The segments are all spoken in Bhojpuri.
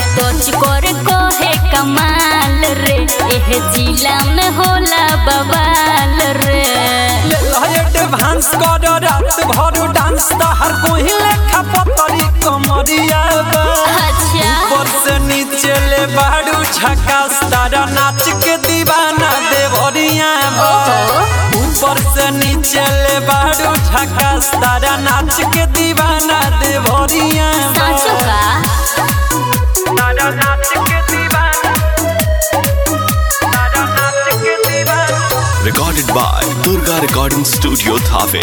सोच कर कहे कमाल रे एह जिला में होला बवाल रे। एडवांस कर रात भर डांस हर कोई लेखा पतरी कमरिया बा। अच्छा ऊपर से नीचे ले बाड़ू झकास तारा नाच के दीवाना देवरिया बा। ऊपर से नीचे ले बाड़ू झकास तारा नाच के दीवाना देवरिया बा। साचो का तारा नाच के दीवाना, तारा नाच के दीवाना। Recorded by Durga Recording Studio Thave।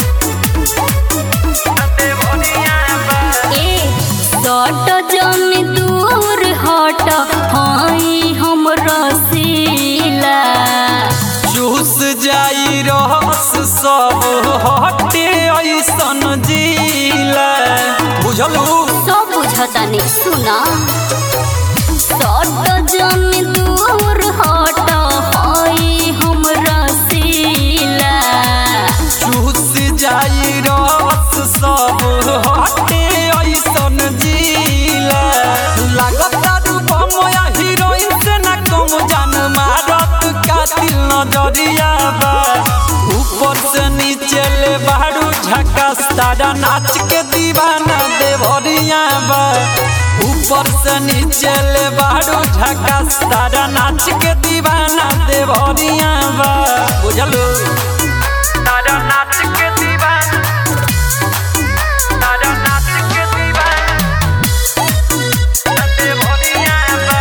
सट जमी दूर हट हई हम रसीला। चूस जाई रस सब हटे ऐसन जिला। बुझलू सब बुझतानी सुना सट जमी दूर हट हई हम रसीला। चूस जाई रस सब हटे ऐसन जिला। लागता रूपम या हीरोइन से न कम जान मारत कातिल नजरिया बा। ऊपर से नीचे ले बाड़ू झकास तारा नाच के दीवाना देवरिया बा। ऊपर से नीचे ले बाड़ू झकास तारा नाच के दीवाना देवरिया बा। बुझलू तारा नाच के दीवाना, तारा नाच के दीवाना देवरिया बा,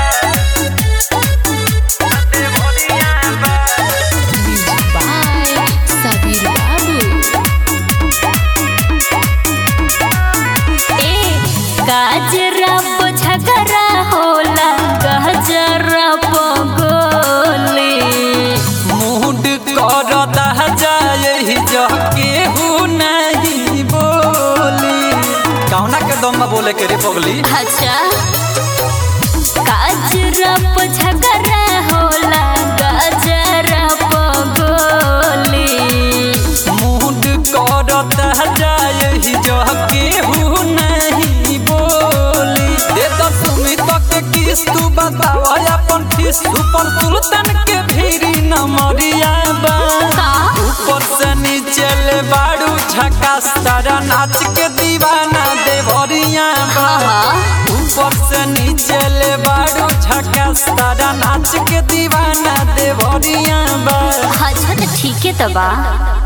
देवरिया बा। बाय सबीर बाबू। गाजरा झगड़ा होला गजरा गोली। मूड करता जाए जके हु नहीं बोली। कौना के दम में बोले के रे पगली। अच्छा गाजरा झगड़ा होला गजरा गोली। मूड करता जाए जके हु नहीं बोली। दे तो सुमित के किस तू बताओ अपन किस ऊपर सुल्तान के भीरी न मरिया बा। ऊपर से नीचे ले बाड़ू झकास तारा नाच के दीवाना देवरिया बा। ऊपर से नीचे ले बाड़ू झकास तारा नाच के दीवाना देवरिया बा। अच्छा तो ठीक है तबा।